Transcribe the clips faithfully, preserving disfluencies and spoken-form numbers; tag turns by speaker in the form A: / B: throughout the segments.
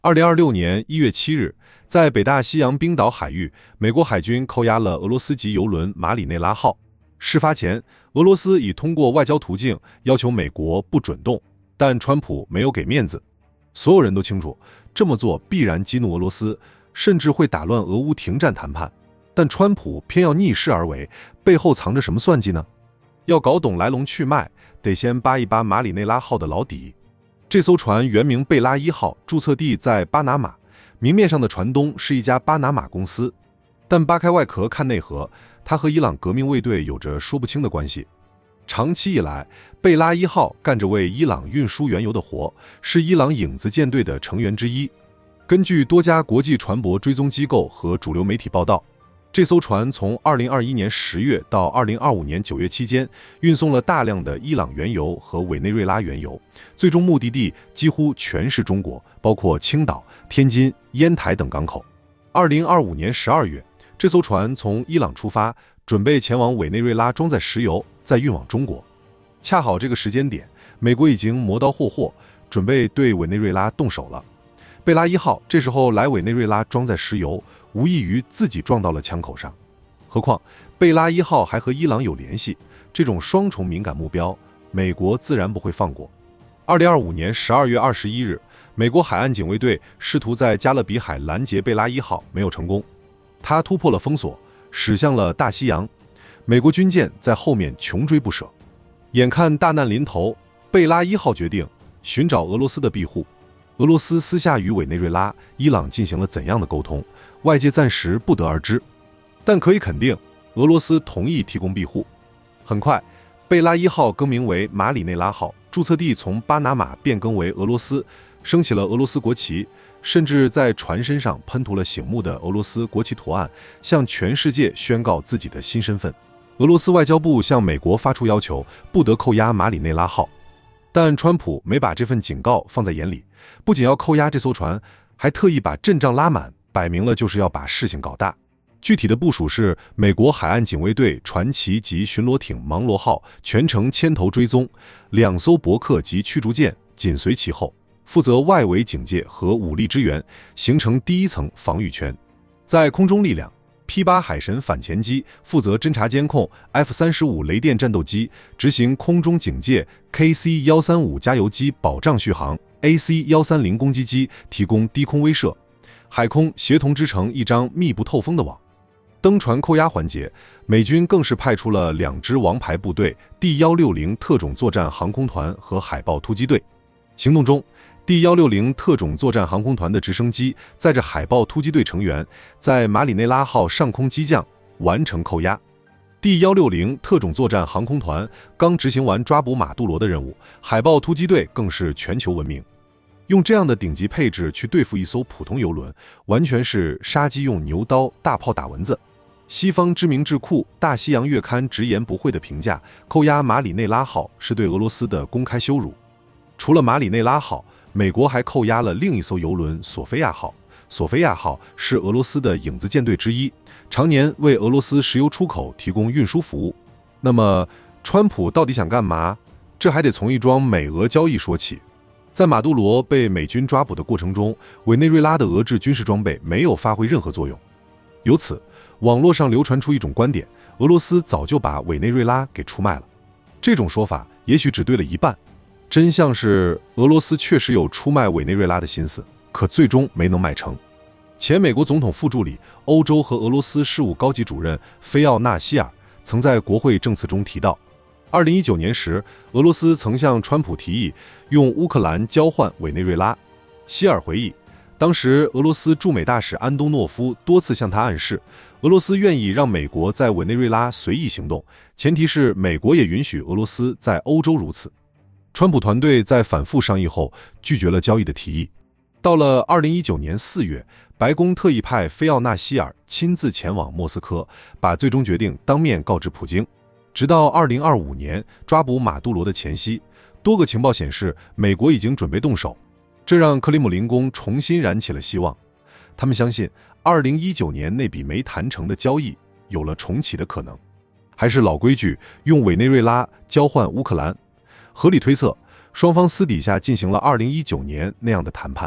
A: 二零二六年一月七日，在北大西洋冰岛海域，美国海军扣押了俄罗斯籍油轮马里内拉号。事发前，俄罗斯已通过外交途径要求美国不准动，但川普没有给面子。所有人都清楚，这么做必然激怒俄罗斯，甚至会打乱俄乌停战谈判。但川普偏要逆势而为，背后藏着什么算计呢？要搞懂来龙去脉，得先扒一扒马里内拉号的老底。这艘船原名贝拉一号，注册地在巴拿马，明面上的船东是一家巴拿马公司，但扒开外壳看内核，它和伊朗革命卫队有着说不清的关系。长期以来，贝拉一号干着为伊朗运输原油的活，是伊朗影子舰队的成员之一。根据多家国际船舶追踪机构和主流媒体报道，这艘船从二零二一年十月到二零二五年九月期间，运送了大量的伊朗原油和委内瑞拉原油，最终目的地几乎全是中国，包括青岛、天津、烟台等港口。二零二五年十二月，这艘船从伊朗出发，准备前往委内瑞拉装载石油，再运往中国。恰好这个时间点，美国已经磨刀霍霍，准备对委内瑞拉动手了。贝拉一号这时候来委内瑞拉装载石油，无异于自己撞到了枪口上。何况贝拉一号还和伊朗有联系，这种双重敏感目标，美国自然不会放过。二零二五年十二月二十一日，美国海岸警卫队试图在加勒比海拦截贝拉一号，没有成功。他突破了封锁，驶向了大西洋，美国军舰在后面穷追不舍。眼看大难临头，贝拉一号决定寻找俄罗斯的庇护。俄罗斯私下与委内瑞拉、伊朗进行了怎样的沟通，外界暂时不得而知。但可以肯定，俄罗斯同意提供庇护。很快，贝拉一号更名为马里内拉号，注册地从巴拿马变更为俄罗斯，升起了俄罗斯国旗，甚至在船身上喷涂了醒目的俄罗斯国旗图案，向全世界宣告自己的新身份。俄罗斯外交部向美国发出要求，不得扣押马里内拉号。但川普没把这份警告放在眼里，不仅要扣押这艘船，还特意把阵仗拉满，摆明了就是要把事情搞大。具体的部署是，美国海岸警卫队传奇级巡逻艇芒罗号全程牵头追踪，两艘伯克级驱逐舰紧随其后，负责外围警戒和武力支援，形成第一层防御圈。在空中力量，P 八海神反潜机负责侦察监控 ，F 三十五雷电战斗机执行空中警戒 ，K C 一三五加油机保障续航 ，A C 一三零攻击机提供低空威慑，海空协同织成一张密不透风的网。登船扣押环节，美军更是派出了两支王牌部队 D 一六零特种作战航空团和海豹突击队。行动中，D 一六零特种作战航空团的直升机载着海豹突击队成员，在马里内拉号上空激降，完成扣押。D 一六零特种作战航空团刚执行完抓捕马杜罗的任务，海豹突击队更是全球闻名。用这样的顶级配置去对付一艘普通游轮，完全是杀鸡用牛刀，大炮打蚊子。西方知名智库《大西洋月刊》直言不讳地评价，扣押马里内拉号是对俄罗斯的公开羞辱。除了马里内拉号，美国还扣押了另一艘游轮索菲亚号。索菲亚号是俄罗斯的影子舰队之一，常年为俄罗斯石油出口提供运输服务。那么，川普到底想干嘛？这还得从一桩美俄交易说起。在马杜罗被美军抓捕的过程中，委内瑞拉的俄制军事装备没有发挥任何作用。由此，网络上流传出一种观点：俄罗斯早就把委内瑞拉给出卖了。这种说法也许只对了一半。真相是，俄罗斯确实有出卖委内瑞拉的心思，可最终没能卖成。前美国总统副助理、欧洲和俄罗斯事务高级主任菲奥纳希尔曾在国会证词中提到，二零一九年时，俄罗斯曾向川普提议用乌克兰交换委内瑞拉。希尔回忆，当时俄罗斯驻美大使安东诺夫多次向他暗示，俄罗斯愿意让美国在委内瑞拉随意行动，前提是美国也允许俄罗斯在欧洲如此。川普团队在反复商议后拒绝了交易的提议。到了二零一九年四月，白宫特意派菲奥纳希尔亲自前往莫斯科，把最终决定当面告知普京。直到二零二五年抓捕马杜罗的前夕，多个情报显示美国已经准备动手，这让克里姆林宫重新燃起了希望。他们相信二零一九年那笔没谈成的交易有了重启的可能。还是老规矩，用委内瑞拉交换乌克兰。合理推测，双方私底下进行了二零一九年那样的谈判。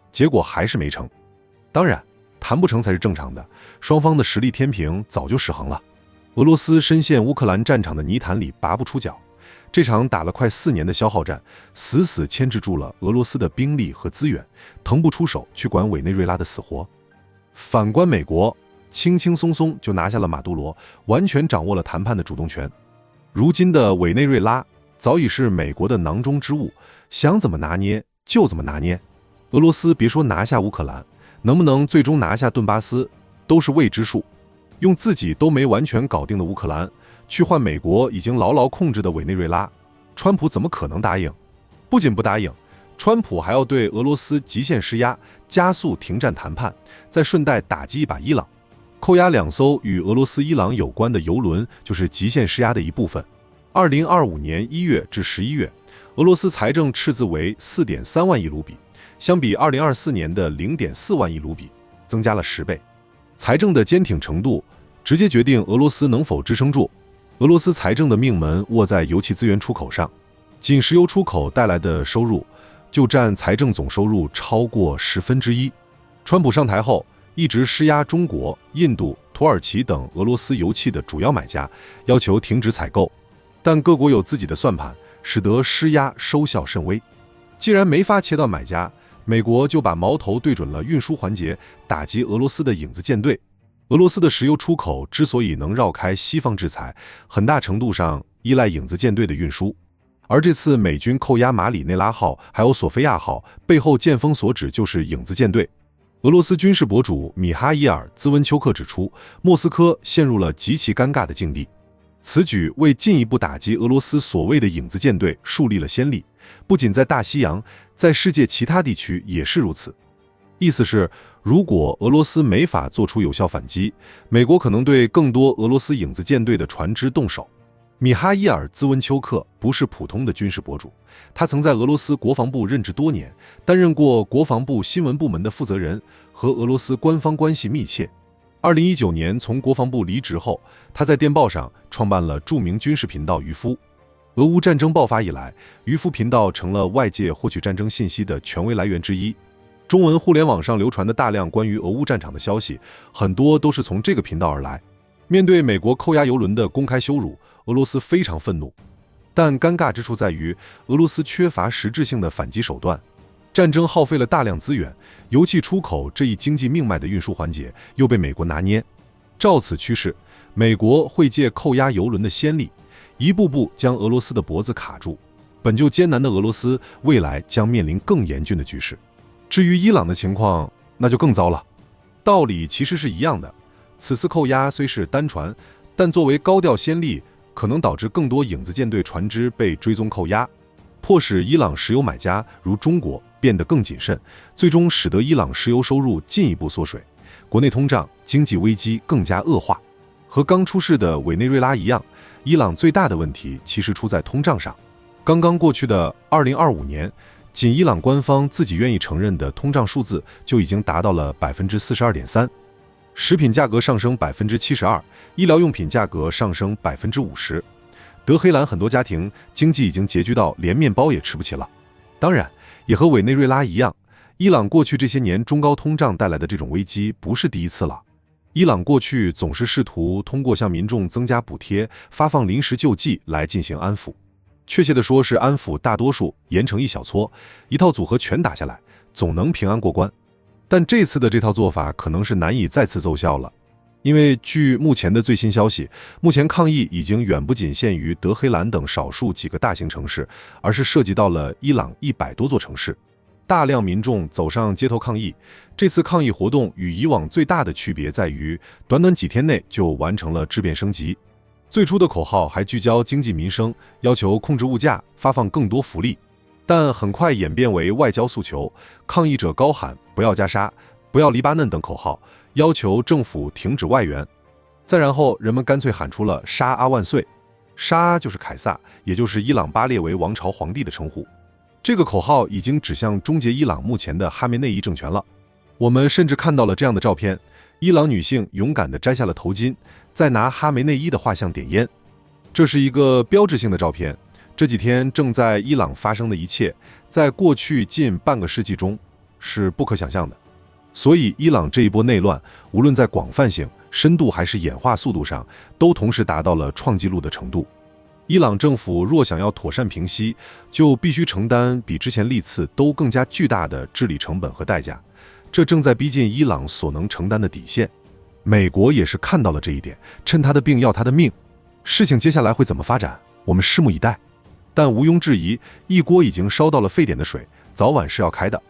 A: 结果还是没成。当然，谈不成才是正常的，双方的实力天平早就失衡了。俄罗斯深陷乌克兰战场的泥潭里拔不出脚，这场打了快四年的消耗战，死死牵制住了俄罗斯的兵力和资源，腾不出手去管委内瑞拉的死活。反观美国，轻轻松松就拿下了马杜罗，完全掌握了谈判的主动权。如今的委内瑞拉早已是美国的囊中之物，想怎么拿捏就怎么拿捏。俄罗斯别说拿下乌克兰，能不能最终拿下顿巴斯都是未知数。用自己都没完全搞定的乌克兰去换美国已经牢牢控制的委内瑞拉，川普怎么可能答应？不仅不答应，川普还要对俄罗斯极限施压，加速停战谈判，再顺带打击一把伊朗。扣押两艘与俄罗斯伊朗有关的油轮就是极限施压的一部分。二零二五年一月至十一月，俄罗斯财政赤字为 四点三万亿卢比，相比二零二四年的 零点四万亿卢比，增加了十倍。财政的坚挺程度直接决定俄罗斯能否支撑住。俄罗斯财政的命门握在油气资源出口上，仅石油出口带来的收入就占财政总收入超过十分之一。川普上台后一直施压中国、印度、土耳其等俄罗斯油气的主要买家，要求停止采购，但各国有自己的算盘，使得施压收效甚微。既然没法切断买家，美国就把矛头对准了运输环节，打击俄罗斯的影子舰队。俄罗斯的石油出口之所以能绕开西方制裁，很大程度上依赖影子舰队的运输。而这次美军扣押马里内拉号还有索菲亚号，背后剑锋所指就是影子舰队。俄罗斯军事博主米哈伊尔·兹温丘克指出，莫斯科陷入了极其尴尬的境地。此举为进一步打击俄罗斯所谓的影子舰队树立了先例，不仅在大西洋，在世界其他地区也是如此。意思是，如果俄罗斯没法做出有效反击，美国可能对更多俄罗斯影子舰队的船只动手。米哈伊尔·兹温丘克不是普通的军事博主，他曾在俄罗斯国防部任职多年，担任过国防部新闻部门的负责人，和俄罗斯官方关系密切。二零一九年从国防部离职后，他在电报上创办了著名军事频道渔夫。俄乌战争爆发以来，渔夫频道成了外界获取战争信息的权威来源之一。中文互联网上流传的大量关于俄乌战场的消息，很多都是从这个频道而来。面对美国扣押油轮的公开羞辱，俄罗斯非常愤怒。但尴尬之处在于，俄罗斯缺乏实质性的反击手段。战争耗费了大量资源，油气出口这一经济命脉的运输环节又被美国拿捏。照此趋势，美国会借扣押油轮的先例，一步步将俄罗斯的脖子卡住。本就艰难的俄罗斯，未来将面临更严峻的局势。至于伊朗的情况，那就更糟了。道理其实是一样的，此次扣押虽是单船，但作为高调先例，可能导致更多影子舰队船只被追踪扣押，迫使伊朗石油买家如中国变得更谨慎，最终使得伊朗石油收入进一步缩水，国内通胀、经济危机更加恶化。和刚出事的委内瑞拉一样，伊朗最大的问题其实出在通胀上。刚刚过去的二零二五年，仅伊朗官方自己愿意承认的通胀数字就已经达到了 百分之四十二点三， 食品价格上升 百分之七十二， 医疗用品价格上升 百分之五十。 德黑兰很多家庭经济已经拮据到连面包也吃不起了。当然，也和委内瑞拉一样，伊朗过去这些年中高通胀带来的这种危机不是第一次了。伊朗过去总是试图通过向民众增加补贴、发放临时救济来进行安抚，确切的说是安抚大多数，严惩一小撮，一套组合全打下来，总能平安过关。但这次的这套做法可能是难以再次奏效了，因为据目前的最新消息，目前抗议已经远不仅限于德黑兰等少数几个大型城市，而是涉及到了伊朗一百多座城市。大量民众走上街头抗议，这次抗议活动与以往最大的区别在于，短短几天内就完成了质变升级。最初的口号还聚焦经济民生，要求控制物价，发放更多福利，但很快演变为外交诉求，抗议者高喊不要加沙、不要黎巴嫩等口号，要求政府停止外援。再然后，人们干脆喊出了沙阿万岁，沙就是凯撒，也就是伊朗巴列维王朝皇帝的称呼。这个口号已经指向终结伊朗目前的哈梅内伊政权了。我们甚至看到了这样的照片，伊朗女性勇敢地摘下了头巾，再拿哈梅内伊的画像点烟。这是一个标志性的照片。这几天正在伊朗发生的一切，在过去近半个世纪中， 是不可想象的。所以，伊朗这一波内乱，无论在广泛性、深度还是演化速度上，都同时达到了创纪录的程度。伊朗政府若想要妥善平息，就必须承担比之前历次都更加巨大的治理成本和代价，这正在逼近伊朗所能承担的底线。美国也是看到了这一点，趁他的病要他的命。事情接下来会怎么发展，我们拭目以待。但毋庸置疑，一锅已经烧到了沸点的水，早晚是要开的。